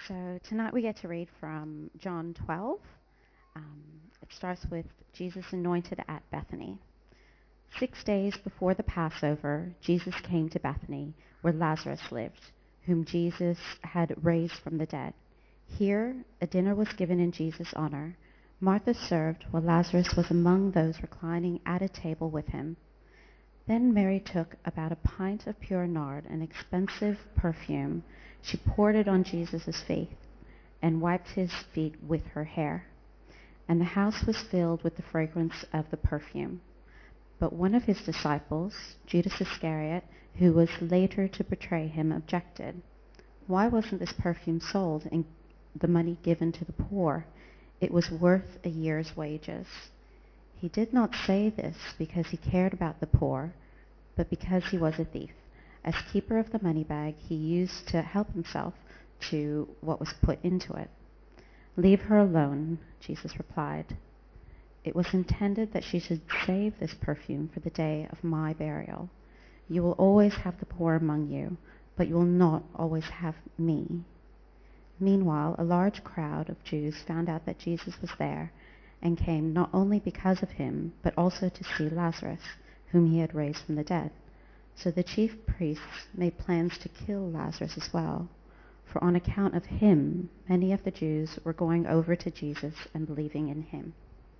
So tonight we get to read from John 12. It starts with Jesus anointed at Bethany. 6 days before the Passover, Jesus came to Bethany, where Lazarus lived, whom Jesus had raised from the dead. Here a dinner was given in Jesus' honor. Martha served, while Lazarus was among those reclining at a table with him. Then Mary took about a pint of pure nard, an expensive perfume. She poured it on Jesus' feet and wiped his feet with her hair. And the house was filled with the fragrance of the perfume. But one of his disciples, Judas Iscariot, who was later to betray him, objected. Why wasn't this perfume sold and the money given to the poor? It was worth a year's wages. He did not say this because he cared about the poor, but because he was a thief. As keeper of the money bag, he used to help himself to what was put into it. Leave her alone, Jesus replied. It was intended that she should save this perfume for the day of my burial. You will always have the poor among you, but you will not always have me. Meanwhile, a large crowd of Jews found out that Jesus was there and came not only because of him, but also to see Lazarus, whom he had raised from the dead. So the chief priests made plans to kill Lazarus as well, for on account of him, many of the Jews were going over to Jesus and believing in him.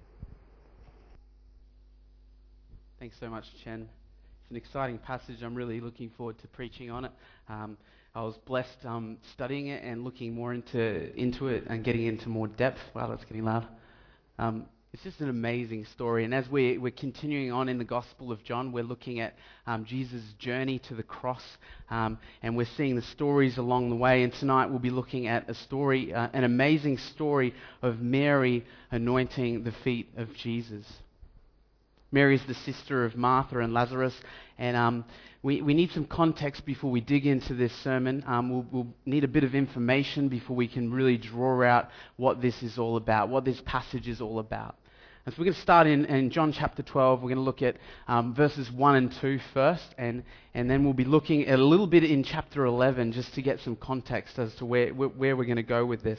Thanks so much, Chen. It's an exciting passage. I'm really looking forward to preaching on it. I was blessed studying it and looking more into it and getting into more depth. Wow, that's getting loud. It's just an amazing story. And as we're continuing on in the Gospel of John, we're looking at Jesus' journey to the cross, and we're seeing the stories along the way. And tonight we'll be looking at a story, an amazing story of Mary anointing the feet of Jesus. Mary is the sister of Martha and Lazarus, and we need some context before we dig into this sermon. We'll need a bit of information before we can really draw out what this is all about, what this passage is all about. And so we're going to start in John chapter 12. We're going to look at verses 1 and 2 first, and then we'll be looking at a little bit in chapter 11 just to get some context as to where we're going to go with this.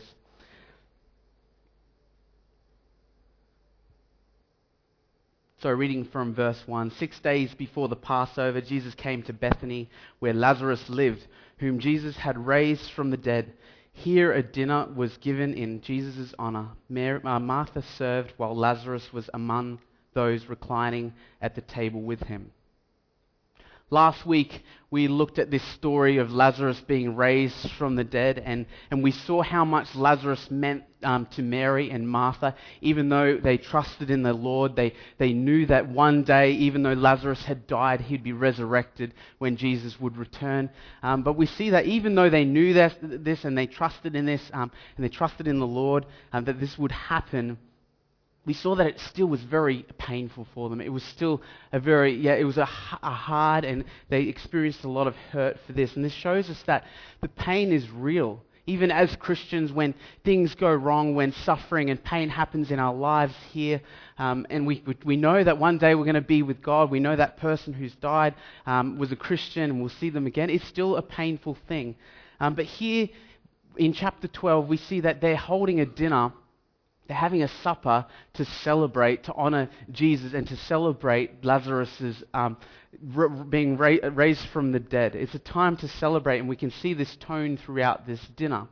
So reading from verse 1, 6 days before the Passover, Jesus came to Bethany, where Lazarus lived, whom Jesus had raised from the dead. Here a dinner was given in Jesus' honor. Martha served, while Lazarus was among those reclining at the table with him. Last week, we looked at this story of Lazarus being raised from the dead, and we saw how much Lazarus meant to Mary and Martha. Even though they trusted in the Lord, they knew that one day, even though Lazarus had died, he'd be resurrected when Jesus would return. But we see that even though they knew this and they trusted in this, and they trusted in the Lord, that this would happen, we saw that it still was very painful for them. It was still it was a hard, and they experienced a lot of hurt for this. And this shows us that the pain is real. Even as Christians, when things go wrong, when suffering and pain happens in our lives here, and we know that one day we're going to be with God, we know that person who's died was a Christian and we'll see them again, it's still a painful thing. But here in chapter 12, we see that they're holding a dinner. They're having a supper to celebrate, to honor Jesus, and to celebrate Lazarus' being raised from the dead. It's a time to celebrate, and we can see this tone throughout this dinner.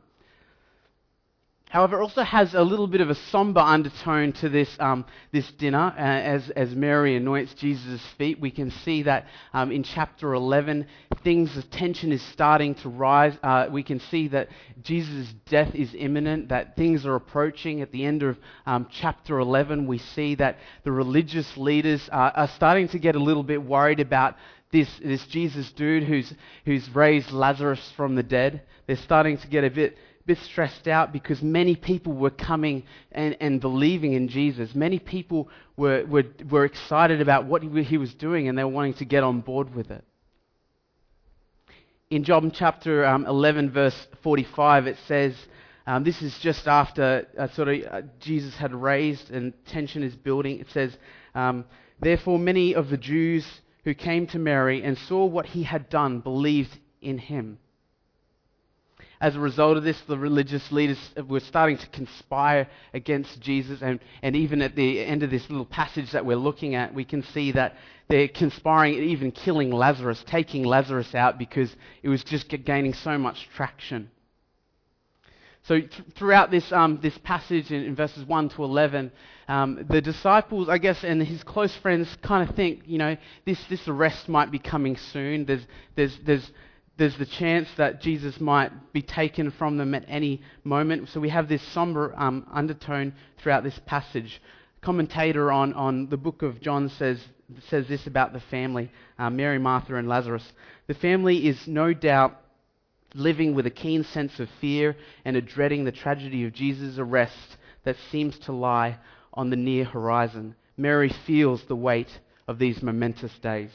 However, it also has a little bit of a somber undertone to this dinner. As Mary anoints Jesus' feet, we can see that in chapter 11, the tension is starting to rise. We can see that Jesus' death is imminent, that things are approaching. At the end of chapter 11, we see that the religious leaders are starting to get a little bit worried about this Jesus dude who's raised Lazarus from the dead. They're starting to get a bit stressed out because many people were coming and believing in Jesus. Many people were excited about what he was doing, and they were wanting to get on board with it. In John chapter 11, verse 45, it says, this is just after Jesus had raised and tension is building. It says, therefore many of the Jews who came to Mary and saw what he had done believed in him. as a result of this, the religious leaders were starting to conspire against Jesus. And even at the end of this little passage that we're looking at, we can see that they're conspiring, even killing Lazarus, taking Lazarus out because it was just gaining so much traction. So throughout this passage in verses 1 to 11, the disciples, I guess, and his close friends kind of think, this arrest might be coming soon. There's the chance that Jesus might be taken from them at any moment. So we have this somber undertone throughout this passage. A commentator on the book of John says this about the family, Mary, Martha, and Lazarus. The family is no doubt living with a keen sense of fear and a dreading the tragedy of Jesus' arrest that seems to lie on the near horizon. Mary feels the weight of these momentous days.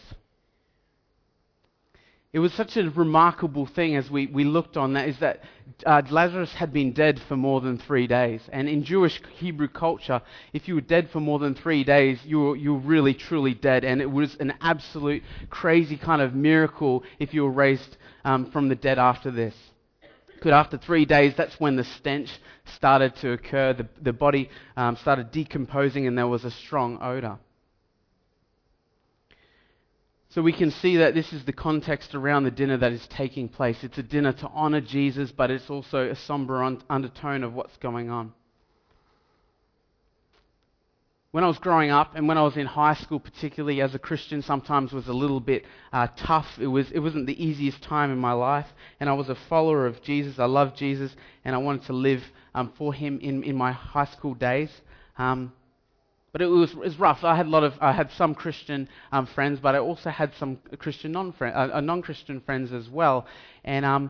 It was such a remarkable thing as we looked on that, is that Lazarus had been dead for more than 3 days. And in Jewish Hebrew culture, if you were dead for more than 3 days, you were really, truly dead. And it was an absolute crazy kind of miracle if you were raised from the dead after this. Because after 3 days, that's when the stench started to occur. The body started decomposing and there was a strong odor. So we can see that this is the context around the dinner that is taking place. It's a dinner to honor Jesus, but it's also a somber undertone of what's going on. When I was growing up, and when I was in high school particularly as a Christian, sometimes was a little bit tough. It wasn't the easiest time in my life, and I was a follower of Jesus. I loved Jesus, and I wanted to live for him in my high school days. But it was rough. I had some Christian friends, but I also had some Christian non-Christian friends as well. And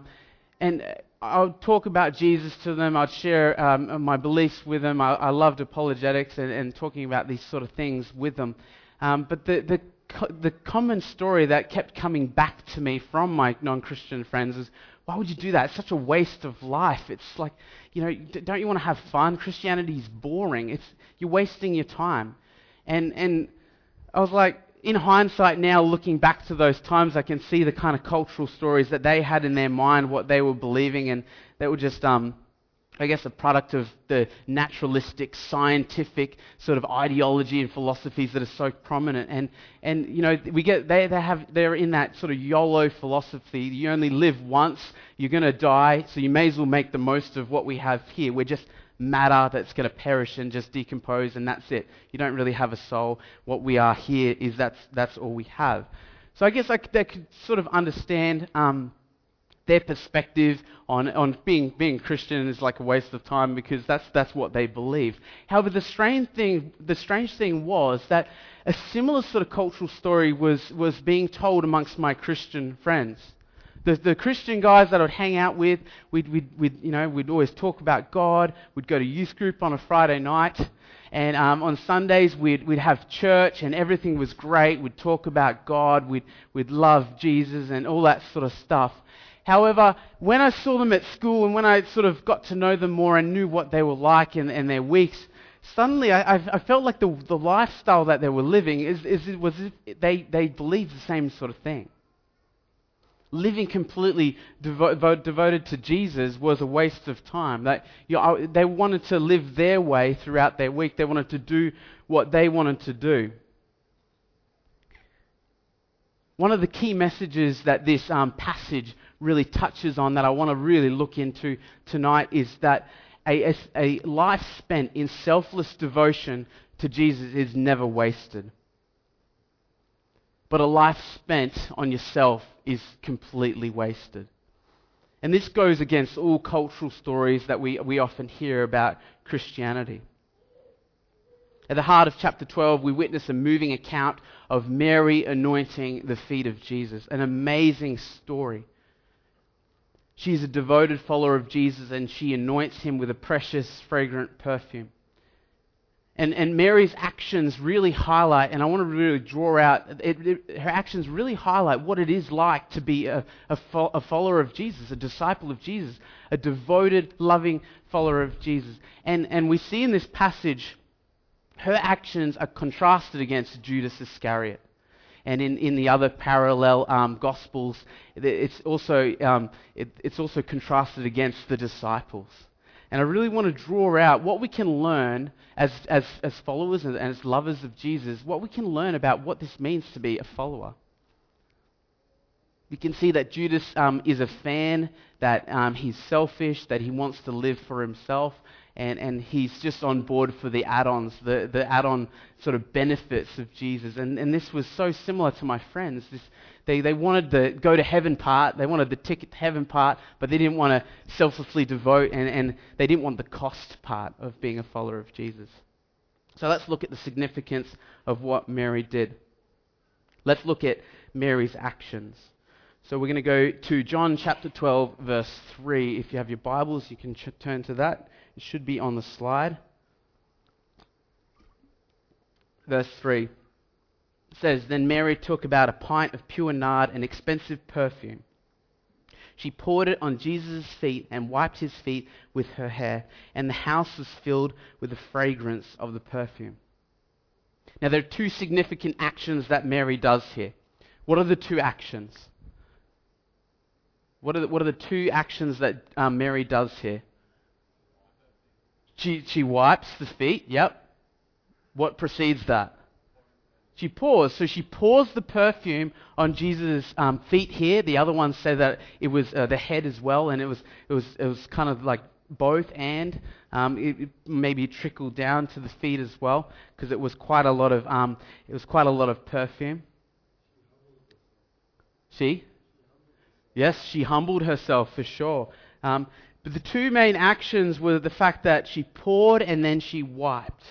I would talk about Jesus to them. I'd share my beliefs with them. I loved apologetics and talking about these sort of things with them. But the common story that kept coming back to me from my non-Christian friends is, why would you do that? It's such a waste of life. It's like, don't you want to have fun? Christianity is boring. You're wasting your time. And I was like, in hindsight now, looking back to those times, I can see the kind of cultural stories that they had in their mind, what they were believing, and they were just, I guess, a product of the naturalistic, scientific sort of ideology and philosophies that are so prominent. And they're in that sort of YOLO philosophy. You only live once, you're going to die, so you may as well make the most of what we have here. We're just matter that's going to perish and just decompose, and that's it. You don't really have a soul. What we are here is that's all we have. So I guess they could sort of understand their perspective on being Christian is like a waste of time, because that's what they believe. However, the strange thing was that a similar sort of cultural story was being told amongst my Christian friends. The Christian guys that I'd hang out with, we'd always talk about God. We'd go to youth group on a Friday night, and on Sundays we'd have church, and everything was great. We'd talk about God. We'd love Jesus and all that sort of stuff. However, when I saw them at school and when I sort of got to know them more and knew what they were like and their weeks, suddenly I felt like the lifestyle that they were living was they believed the same sort of thing. Living completely devoted to Jesus was a waste of time. They wanted to live their way throughout their week. They wanted to do what they wanted to do. One of the key messages that this passage really touches on, that I want to really look into tonight, is that a life spent in selfless devotion to Jesus is never wasted. But a life spent on yourself is completely wasted. And this goes against all cultural stories that we often hear about Christianity. At the heart of chapter 12, we witness a moving account of Mary anointing the feet of Jesus. An amazing story. She is a devoted follower of Jesus, and she anoints him with a precious, fragrant perfume. And Mary's actions really highlight, and I want to really draw out, her actions really highlight what it is like to be a follower of Jesus, a disciple of Jesus, a devoted, loving follower of Jesus. And we see in this passage, her actions are contrasted against Judas Iscariot. and in the other parallel Gospels, it's also contrasted against the disciples. And I really want to draw out what we can learn as followers and as lovers of Jesus, what we can learn about what this means to be a follower. We can see that Judas is a fan, that he's selfish, that he wants to live for himself, and he's just on board for the add-ons, the add-on sort of benefits of Jesus. And this was so similar to my friends. They wanted the go to heaven part, they wanted the ticket to heaven part, but they didn't want to selflessly devote, and they didn't want the cost part of being a follower of Jesus. So let's look at the significance of what Mary did. Let's look at Mary's actions. So we're going to go to John chapter 12, verse 3. If you have your Bibles, you can turn to that. It should be on the slide. Verse 3 says, "Then Mary took about a pint of pure nard, an expensive perfume. She poured it on Jesus' feet and wiped his feet with her hair, and the house was filled with the fragrance of the perfume." Now there are two significant actions that Mary does here. What are the two actions? What are the two actions that Mary does here? She wipes the feet, yep. What precedes that? She pours. So she pours the perfume on Jesus' feet here. The other one said that it was the head as well, and it was kind of like both, and it maybe trickled down to the feet as well, because it was quite a lot of perfume. Yes, she humbled herself for sure. But the two main actions were the fact that she poured and then she wiped.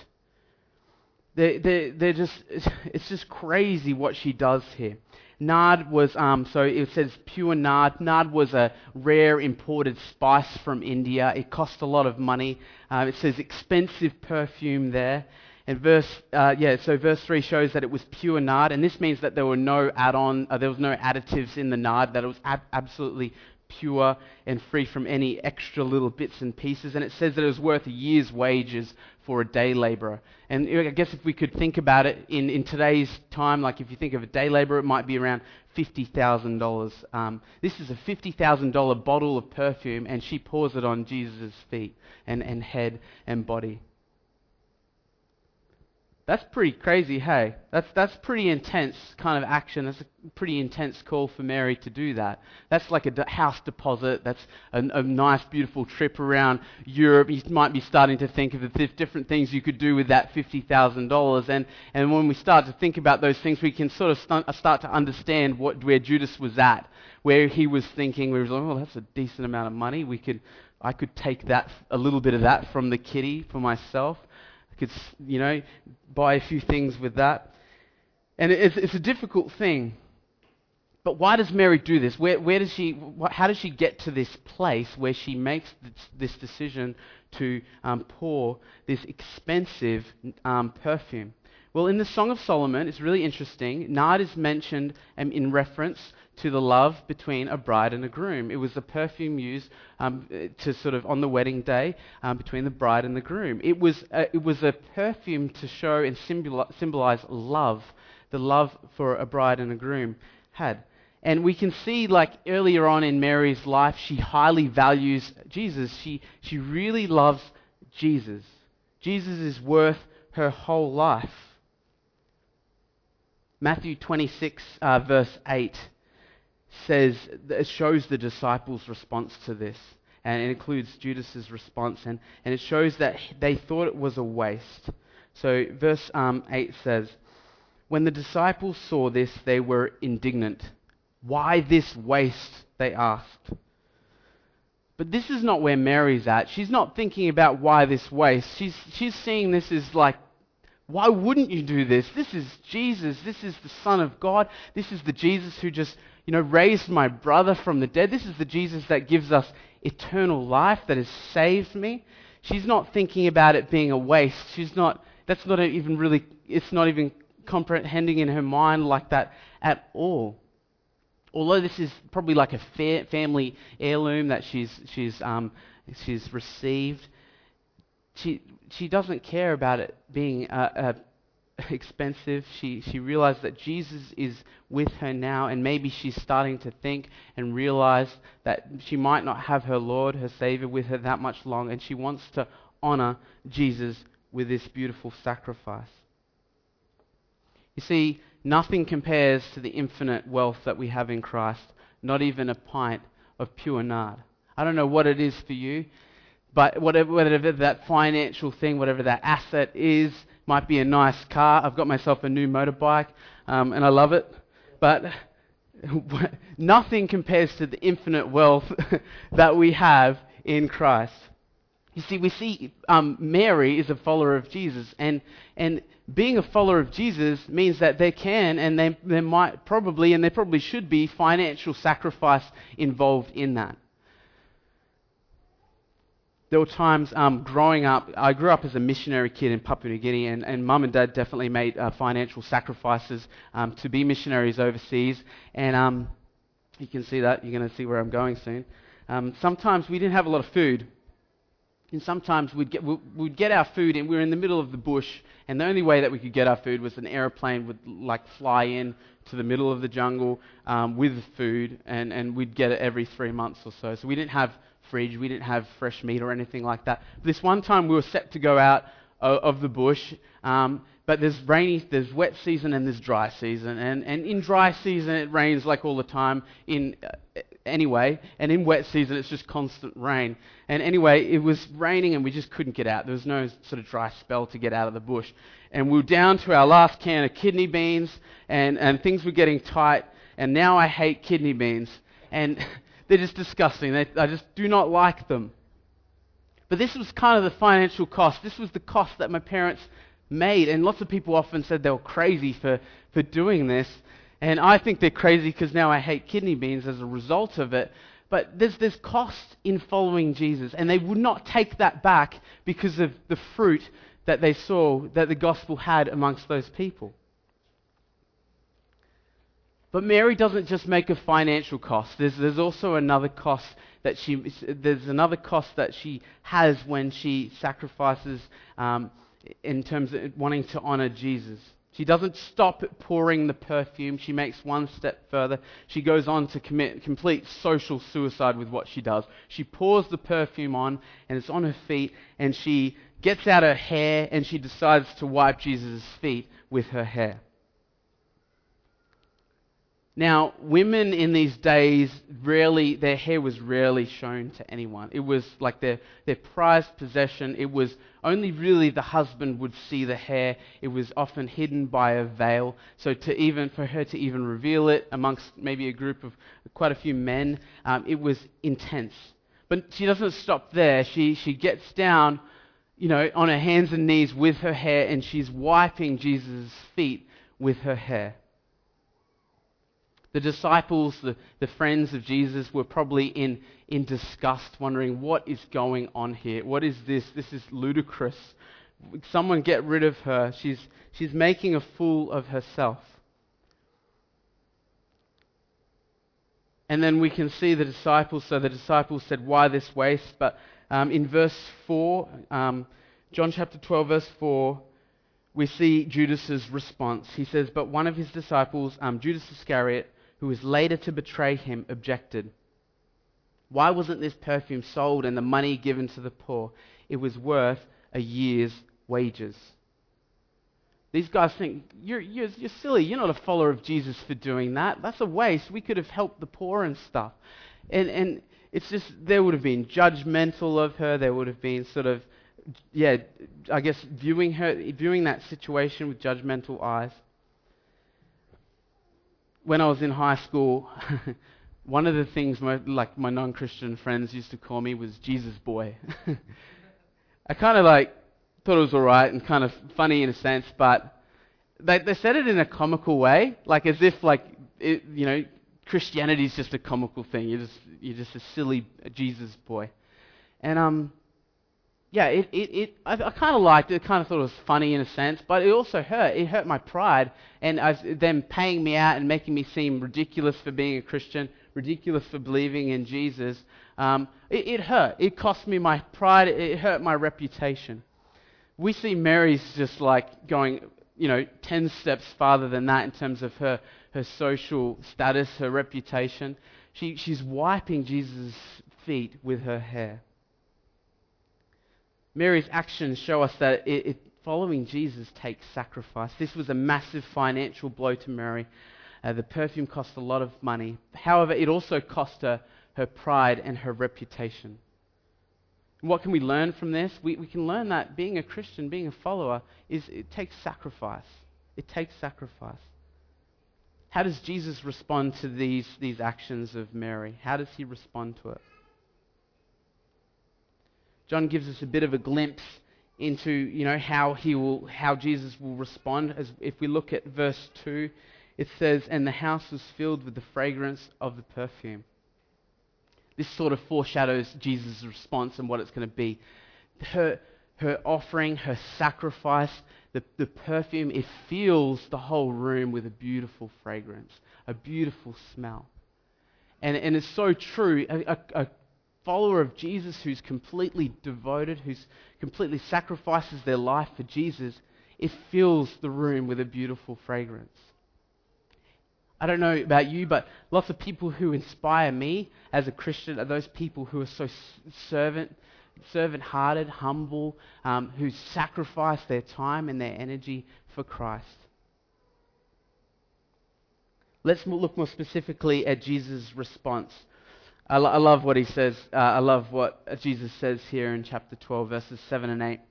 It's just crazy what she does here. Nard was, so it says pure nard. Nard was a rare imported spice from India. It cost a lot of money. It says expensive perfume there. And verse 3 shows that it was pure nard, and this means that there were no there was no additives in the nard, that it was absolutely pure and free from any extra little bits and pieces. And it says that it was worth a year's wages for a day laborer. And I guess if we could think about it in today's time, like if you think of a day laborer, it might be around $50,000. This is a $50,000 bottle of perfume, and she pours it on Jesus' feet and head and body. That's pretty crazy, hey? That's pretty intense kind of action. That's a pretty intense call for Mary to do that. That's like a house deposit. That's a nice, beautiful trip around Europe. You might be starting to think of the different things you could do with that $50,000. And when we start to think about those things, we can sort of start to understand where Judas was at, where he was thinking. We were like, oh, that's a decent amount of money. I could take that, a little bit of that from the kitty for myself. Could, buy a few things with that. And it's a difficult thing. But why does Mary do this? How does she get to this place where she makes this decision to pour this expensive perfume? Well, in the Song of Solomon, it's really interesting. Nard is mentioned in reference to the love between a bride and a groom. It was the perfume used to sort of on the wedding day between the bride and the groom. It was a perfume to show and symbolize love, the love for a bride and a groom had. And we can see, like earlier on in Mary's life, she highly values Jesus. She really loves Jesus. Jesus is worth her whole life. Matthew 26, verse 8 shows the disciples' response to this. And it includes Judas's response. And it shows that they thought it was a waste. So verse 8 says, "When the disciples saw this, they were indignant. 'Why this waste?' they asked." But this is not where Mary's at. She's not thinking about why this waste. She's seeing this as like, why wouldn't you do this? This is Jesus. This is the Son of God. This is the Jesus who just, raised my brother from the dead. This is the Jesus that gives us eternal life, that has saved me. She's not thinking about it being a waste. It's not even comprehending in her mind like that at all. Although this is probably like a family heirloom that she's received, she doesn't care about it being expensive. She realized that Jesus is with her now, and maybe she's starting to think and realize that she might not have her Lord, her Savior, with her that much longer, and she wants to honor Jesus with this beautiful sacrifice. You see, nothing compares to the infinite wealth that we have in Christ, not even a pint of pure nard. I don't know what it is for you, but whatever that financial thing, whatever that asset is, might be a nice car. I've got myself a new motorbike, and I love it. But nothing compares to the infinite wealth that we have in Christ. You see, we see Mary is a follower of Jesus, and being a follower of Jesus means that there can and there might probably, and there probably should be, financial sacrifice involved in that. There were times growing up, I grew up as a missionary kid in Papua New Guinea, and Mum and Dad definitely made financial sacrifices to be missionaries overseas. And you can see that, you're going to see where I'm going soon. Sometimes we didn't have a lot of food. And sometimes we'd get our food, and we were in the middle of the bush, and the only way that we could get our food was an aeroplane would fly in to the middle of the jungle with food, and we'd get it every 3 months or so. So we didn't have fridge, we didn't have fresh meat or anything like that. This one time we were set to go out of the bush, but there's wet season and there's dry season, and in dry season it rains like all the time anyway, and in wet season it's just constant rain. And anyway, it was raining and we just couldn't get out. There was no sort of dry spell to get out of the bush. And we were down to our last can of kidney beans, and things were getting tight, and now I hate kidney beans. And they're just disgusting. I just do not like them. But this was kind of the financial cost. This was the cost that my parents made. And lots of people often said they were crazy for doing this. And I think they're crazy because now I hate kidney beans as a result of it. But there's cost in following Jesus. And they would not take that back because of the fruit that they saw that the gospel had amongst those people. But Mary doesn't just make a financial cost. There's also another cost that she has when she sacrifices in terms of wanting to honor Jesus. She doesn't stop at pouring the perfume. She makes one step further. She goes on to commit complete social suicide with what she does. She pours the perfume on, and it's on her feet, and she gets out her hair, and she decides to wipe Jesus' feet with her hair. Now, women in these days, their hair was rarely shown to anyone. It was like their prized possession. It was only really the husband would see the hair. It was often hidden by a veil. So for her to even reveal it amongst maybe a group of quite a few men, it was intense. But she doesn't stop there. She gets down, on her hands and knees with her hair, and she's wiping Jesus' feet with her hair. The disciples, the friends of Jesus, were probably in disgust, wondering, what is going on here? What is this? This is ludicrous. Someone get rid of her. She's making a fool of herself. And then we can see the disciples. So the disciples said, why this waste? But in verse 4, John chapter 12, verse 4, we see Judas's response. He says, but one of his disciples, Judas Iscariot, who was later to betray him, objected. Why wasn't this perfume sold and the money given to the poor? It was worth a year's wages. These guys think, you're silly. You're not a follower of Jesus for doing that. That's a waste. We could have helped the poor and stuff. And it's just, there would have been judgmental of her. There would have been sort of, I guess viewing that situation with judgmental eyes. When I was in high school, one of the things my non-Christian friends used to call me was Jesus boy. I kind of thought it was alright and kind of funny in a sense, but they said it in a comical way, as if Christianity is just a comical thing. You're just a silly Jesus boy, and I kind of liked it. I kind of thought it was funny in a sense, but it also hurt. It hurt my pride, and them paying me out and making me seem ridiculous for being a Christian, ridiculous for believing in Jesus. It hurt. It cost me my pride. It hurt my reputation. We see Mary's just going, 10 steps farther than that in terms of her social status, her reputation. She's wiping Jesus' feet with her hair. Mary's actions show us that following Jesus takes sacrifice. This was a massive financial blow to Mary. The perfume cost a lot of money. However, it also cost her pride and her reputation. What can we learn from this? We can learn that being a Christian, being a follower, it takes sacrifice. It takes sacrifice. How does Jesus respond to these actions of Mary? How does he respond to it? John gives us a bit of a glimpse into how Jesus will respond. As if we look at verse 2, it says, "And the house was filled with the fragrance of the perfume." This sort of foreshadows Jesus' response and what it's going to be. Her offering, her sacrifice, the perfume, it fills the whole room with a beautiful fragrance, a beautiful smell. And it's so true. A follower of Jesus who's completely devoted, who's completely sacrifices their life for Jesus, it fills the room with a beautiful fragrance. I don't know about you, but lots of people who inspire me as a Christian are those people who are so servant-hearted, humble, who sacrifice their time and their energy for Christ. Let's look more specifically at Jesus' response. I love what he says. I love what Jesus says here in chapter 12, verses 7 and 8.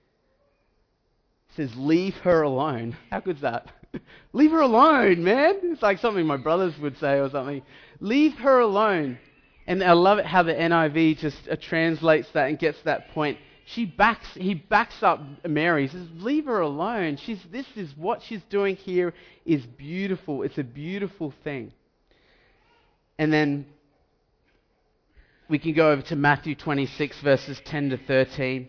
He says, "Leave her alone." How good's that? Leave her alone, man. It's like something my brothers would say or something. Leave her alone. And I love it how the NIV just translates that and gets to that point. He backs up Mary. He says, "Leave her alone. This is what she's doing here is beautiful. It's a beautiful thing." And then we can go over to Matthew 26, verses 10 to 13.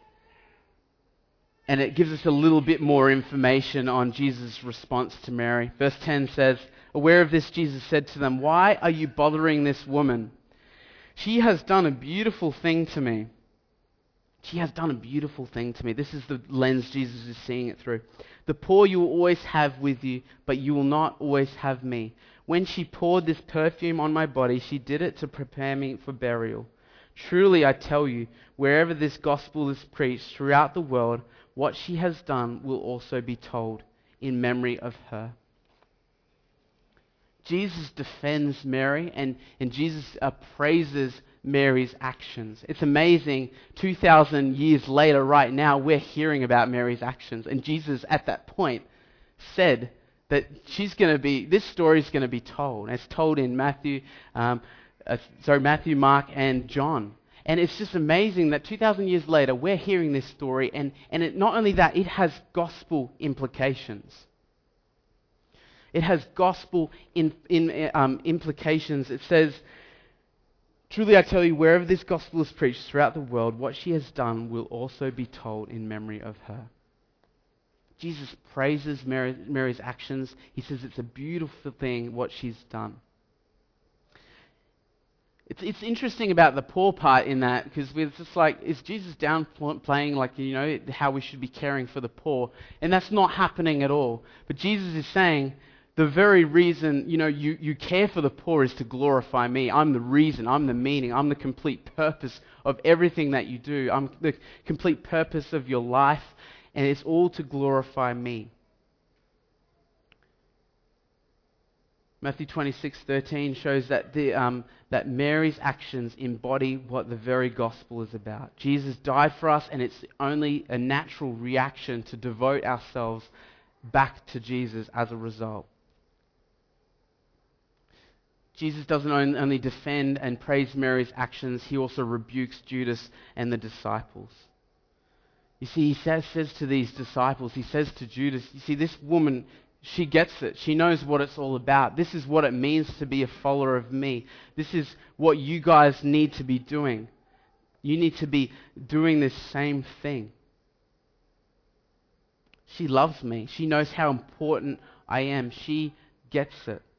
And it gives us a little bit more information on Jesus' response to Mary. Verse 10 says, "Aware of this, Jesus said to them, 'Why are you bothering this woman? She has done a beautiful thing to me.'" She has done a beautiful thing to me. This is the lens Jesus is seeing it through. "The poor you will always have with you, but you will not always have me. When she poured this perfume on my body, she did it to prepare me for burial. Truly, I tell you, wherever this gospel is preached throughout the world, what she has done will also be told in memory of her." Jesus defends Mary and Jesus praises Mary's actions. It's amazing, 2,000 years later, right now, we're hearing about Mary's actions. And Jesus, at that point, said that this story is going to be told. And it's told in Matthew, Mark, and John. And it's just amazing that 2,000 years later, we're hearing this story, and not only that, it has gospel implications. It has gospel implications. It says, "Truly I tell you, wherever this gospel is preached throughout the world, what she has done will also be told in memory of her." Jesus praises Mary's actions. He says it's a beautiful thing what she's done. It's interesting about the poor part in that, because it's just like, is Jesus downplaying how we should be caring for the poor? And that's not happening at all. But Jesus is saying the very reason you care for the poor is to glorify me. I'm the reason, I'm the meaning, I'm the complete purpose of everything that you do. I'm the complete purpose of your life, and it's all to glorify me. Matthew 26:13 shows that that Mary's actions embody what the very gospel is about. Jesus died for us, and it's only a natural reaction to devote ourselves back to Jesus as a result. Jesus doesn't only defend and praise Mary's actions, he also rebukes Judas and the disciples. You see, he says to these disciples, he says to Judas, you see, this woman, she gets it. She knows what it's all about. This is what it means to be a follower of me. This is what you guys need to be doing. You need to be doing this same thing. She loves me. She knows how important I am. She gets it.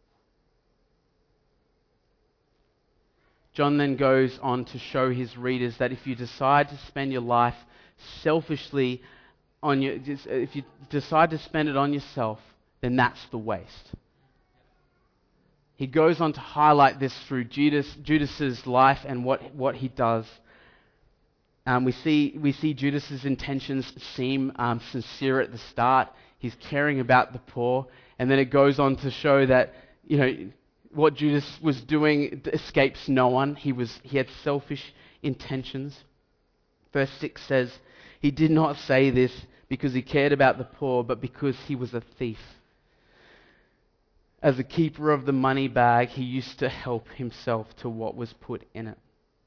John then goes on to show his readers that if you decide to spend your life selfishly if you decide to spend it on yourself, then that's the waste. He goes on to highlight this through Judas's life and what he does. We see Judas's intentions seem sincere at the start. He's caring about the poor, and then it goes on to show that what Judas was doing escapes no one. He had selfish intentions. Verse 6 says, "He did not say this because he cared about the poor, but because he was a thief. As a keeper of the money bag, he used to help himself to what was put in it."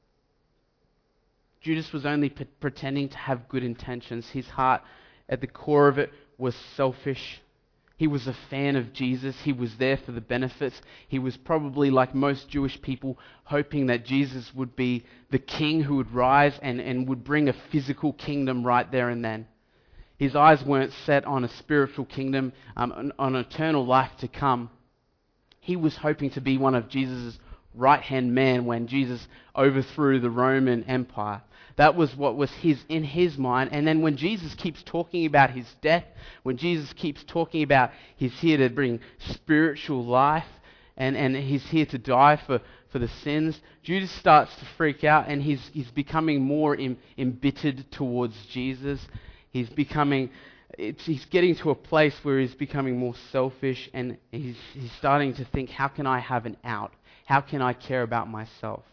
Judas was only pretending to have good intentions. His heart, at the core of it, was selfish. He was a fan of Jesus. He was there for the benefits. He was probably, like most Jewish people, hoping that Jesus would be the king who would rise and would bring a physical kingdom right there and then. His eyes weren't set on a spiritual kingdom, on eternal life to come. He was hoping to be one of Jesus' right-hand man when Jesus overthrew the Roman Empire. That was what was in his mind. And then when Jesus keeps talking about his death, when Jesus keeps talking about he's here to bring spiritual life and he's here to die for the sins, Judas starts to freak out, and he's becoming more embittered towards Jesus. He's getting to a place where he's becoming more selfish, and he's starting to think, how can I have an out? How can I care about myself?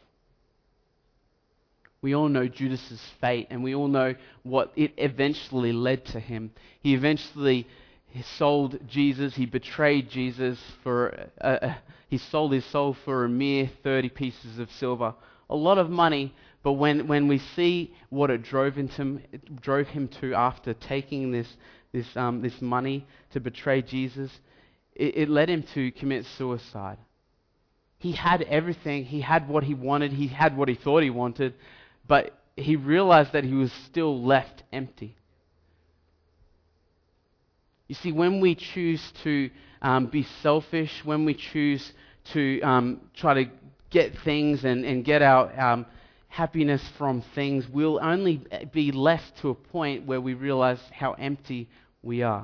We all know Judas's fate, and we all know what it eventually led to him. He eventually sold Jesus. He betrayed Jesus he sold his soul for a mere 30 pieces of silver. A lot of money, but when we see what it drove him to after taking this money to betray Jesus, it led him to commit suicide. He had everything. He had what he wanted. He had what he thought he wanted. But he realized that he was still left empty. You see, when we choose to be selfish, when we choose to try to get things and get our happiness from things, we'll only be left to a point where we realize how empty we are.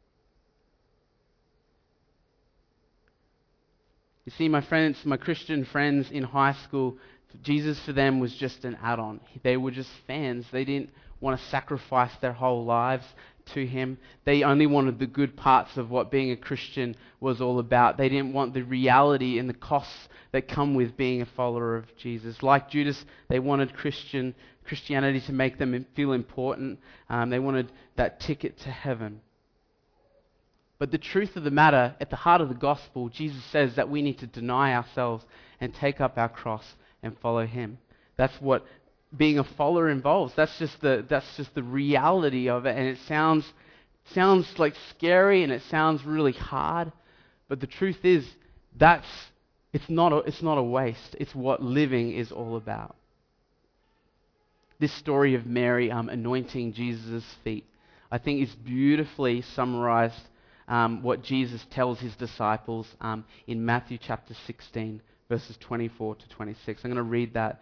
You see, my Christian friends in high school, Jesus for them was just an add-on. They were just fans. They didn't want to sacrifice their whole lives to him. They only wanted the good parts of what being a Christian was all about. They didn't want the reality and the costs that come with being a follower of Jesus. Like Judas, they wanted Christianity to make them feel important. They wanted that ticket to heaven. But the truth of the matter, at the heart of the gospel, Jesus says that we need to deny ourselves and take up our cross and follow him. That's what being a follower involves. That's just the reality of it, and it sounds like scary, and it sounds really hard. But the truth is, it's not a waste. It's what living is all about. This story of Mary anointing Jesus' feet, I think, is beautifully summarized. What Jesus tells his disciples in Matthew chapter 16, verses 24 to 26. I'm going to read that.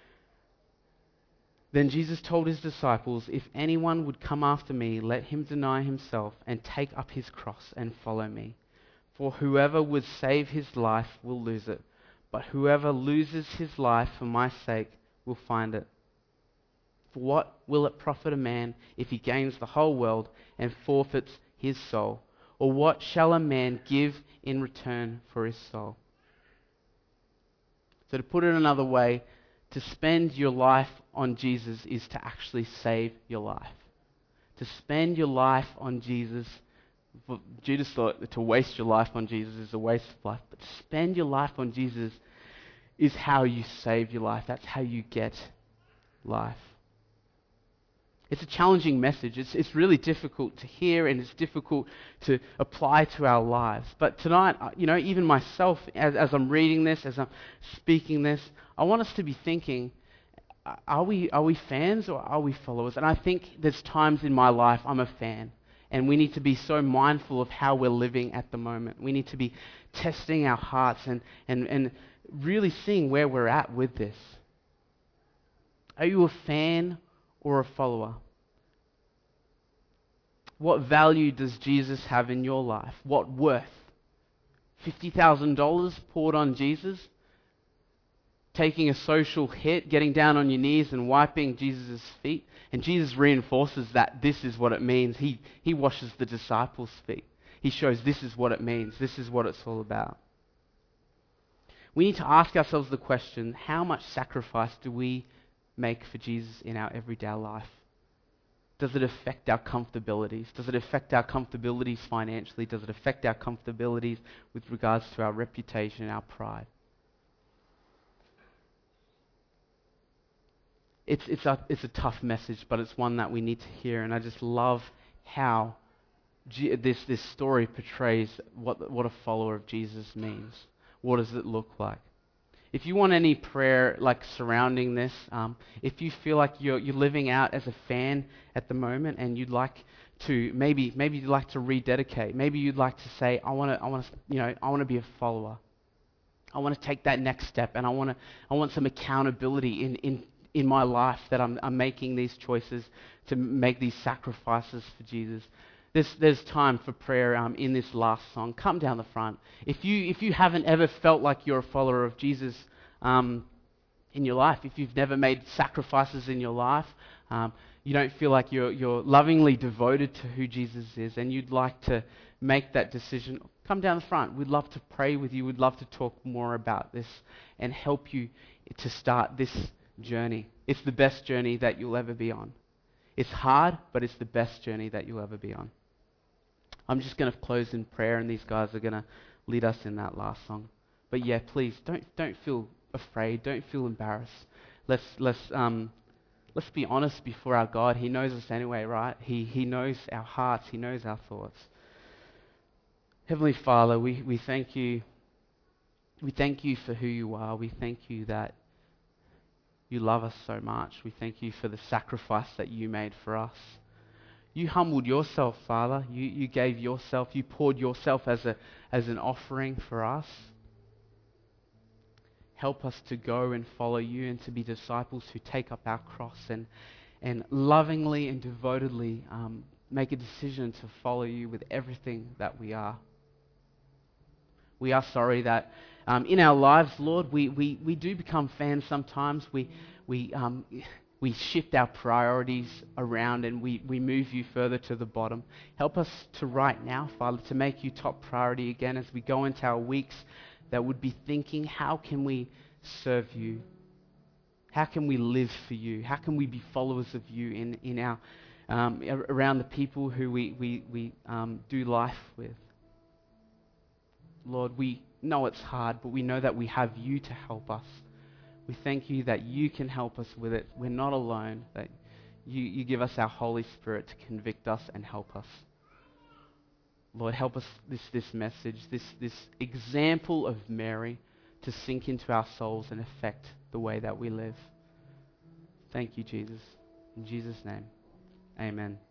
Then Jesus told his disciples, "If anyone would come after me, let him deny himself and take up his cross and follow me. For whoever would save his life will lose it, but whoever loses his life for my sake will find it. For what will it profit a man if he gains the whole world and forfeits his soul? Or what shall a man give in return for his soul?" So to put it another way, to spend your life on Jesus is to actually save your life. To spend your life on Jesus, Judas thought to waste your life on Jesus is a waste of life, but to spend your life on Jesus is how you save your life. That's how you get life. It's a challenging message. It's really difficult to hear, and it's difficult to apply to our lives. But tonight, even myself, as I'm reading this, as I'm speaking this, I want us to be thinking, are we fans or are we followers? And I think there's times in my life I'm a fan, and we need to be so mindful of how we're living at the moment. We need to be testing our hearts and really seeing where we're at with this. Are you a fan or a follower? What value does Jesus have in your life? What worth? $50,000 poured on Jesus? Taking a social hit, getting down on your knees and wiping Jesus' feet? And Jesus reinforces that this is what it means. He washes the disciples' feet. He shows this is what it means. This is what it's all about. We need to ask ourselves the question, how much sacrifice do we make for Jesus in our everyday life? Does it affect our comfortabilities? Does it affect our comfortabilities financially? Does it affect our comfortabilities with regards to our reputation and our pride? It's a tough message, but it's one that we need to hear, and I just love how this story portrays what a follower of Jesus means. What does it look like? If you want any prayer like surrounding this, if you feel like you're living out as a fan at the moment and you'd like to maybe you'd like to rededicate, maybe you'd like to say I want to be a follower. I want to take that next step, and I want some accountability in my life that I'm making these choices to make these sacrifices for Jesus. There's time for prayer in this last song. Come down the front. If you haven't ever felt like you're a follower of Jesus in your life, if you've never made sacrifices in your life, you don't feel like you're lovingly devoted to who Jesus is, and you'd like to make that decision, come down the front. We'd love to pray with you. We'd love to talk more about this and help you to start this journey. It's the best journey that you'll ever be on. It's hard, but it's the best journey that you'll ever be on. I'm just going to close in prayer, and these guys are going to lead us in that last song. But yeah, please don't feel afraid. Don't feel embarrassed. Let's be honest before our God. He knows us anyway, right? He knows our hearts. He knows our thoughts. Heavenly Father, we thank you. We thank you for who you are. We thank you that you love us so much. We thank you for the sacrifice that you made for us. You humbled yourself, Father. You gave yourself. You poured yourself as an offering for us. Help us to go and follow you and to be disciples who take up our cross and lovingly and devotedly make a decision to follow you with everything that we are. We are sorry that in our lives, Lord, we do become fans sometimes. We shift our priorities around and we move you further to the bottom. Help us to right now, Father, to make you top priority again as we go into our weeks that would be thinking, how can we serve you? How can we live for you? How can we be followers of you in our around the people who we do life with? Lord, we know it's hard, but we know that we have you to help us. We thank you that you can help us with it. We're not alone, that you give us our Holy Spirit to convict us and help us. Lord, help us this message, this example of Mary to sink into our souls and affect the way that we live. Thank you, Jesus. In Jesus' name, amen.